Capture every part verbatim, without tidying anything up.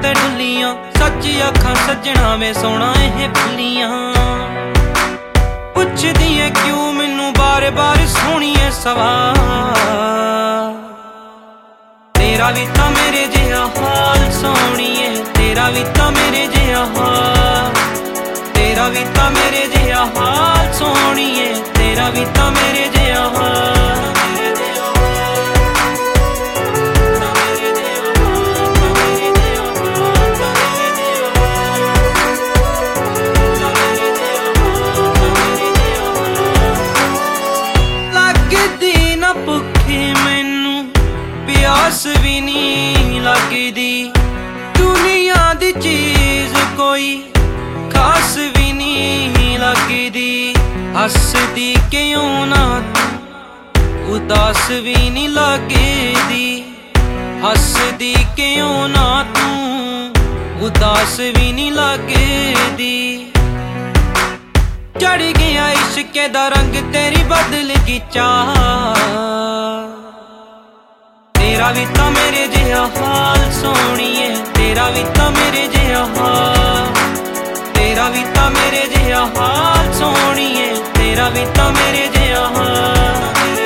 ते डुलियां सच्ची अखां सजना वे सोना एह भुलियां पुछदी है क्यों मैनू बार बार सोहणीए सवाल तेरा भी तां मेरे जिहा हाल सोहणीए तेरा भी तां मेरे जिहा हाल तेरा भी तां मेरे जिहा हाल सोहणीए तेरा भी तां मेरे जिहा हाल प्यास भी नहीं लगदी दुनिया दी चीज कोई खास भी नहीं लगदी हसदी क्यों ना तू उदास भी नहीं लगदी हसदी क्यों ना तू उदास भी नहीं लगदी चढ़ गया इश्क दा रंग तेरी बदल गई चाल तेरा भी तां मेरे जिहा हाल सोहणीए तेरा भी तां मेरे जिहा हाल तेरा भी तां मेरे जिहा हाल सोहणीए तेरा भी तां मेरे जिहा हाल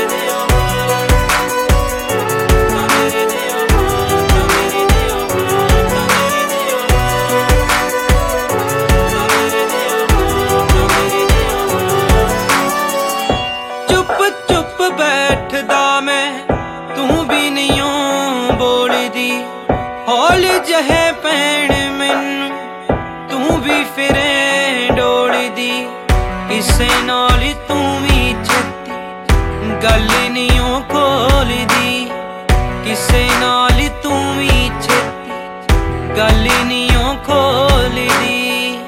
चुप चुप बैठदा मैं तू भी नहीं बोलदी हौल जहे भैन मैनू तू भी फिरे डोलदी किसे नाल तू भी छत्ती गल नहीं खोलदी किसे नाल तू भी छत्ती गल नहीं खोलदी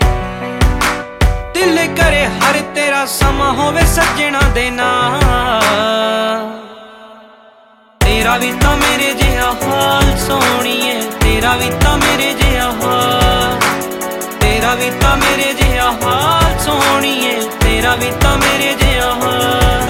दिल करे हर तेरा समा होवे सजना दे नाल तेरा भी तां मेरे जिहा हाल सोहणीए तेरा भी तां मेरे जिहा हाल तेरा भी तां मेरे जिहा हाल सोहणीए तेरा भी तां मेरे जिहा हाल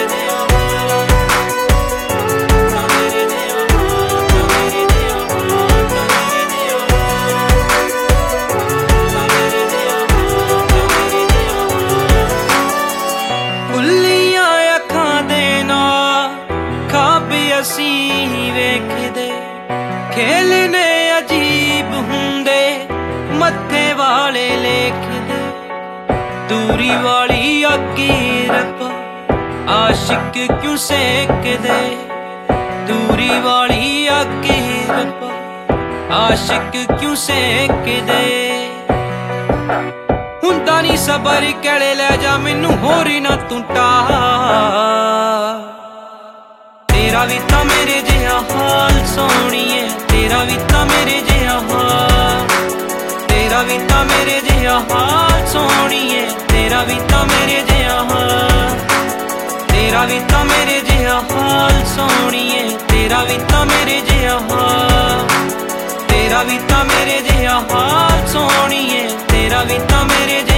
खुलियां अखां दे नाल खाब असी वेखदे खेलने अजीब हुंदे मत्थे वाले लेखदे दूरी वाली अग्गी रब्बा आशिक क्यों सेकदे दूरी वाली अग्गी रब्बा आशिक क्यों सेकदे हुंदा नी सबर कड़े लै जा मैनू होर ना तू टाह तेरा भी तां मेरे जिहा हाल सोहणीए तेरा भी तां मेरे जिहा हाल तेरा भी तां मेरे जिहा हाल सोहणीए तेरा भी तां मेरे जिहा हाल तेरा भी तां मेरे जिहा हाल सोहणीए तेरा भी तां मेरे जिहा हाल तेरा भी तां मेरे जिहा हाल सोहणीए तेरा भी तां मेरे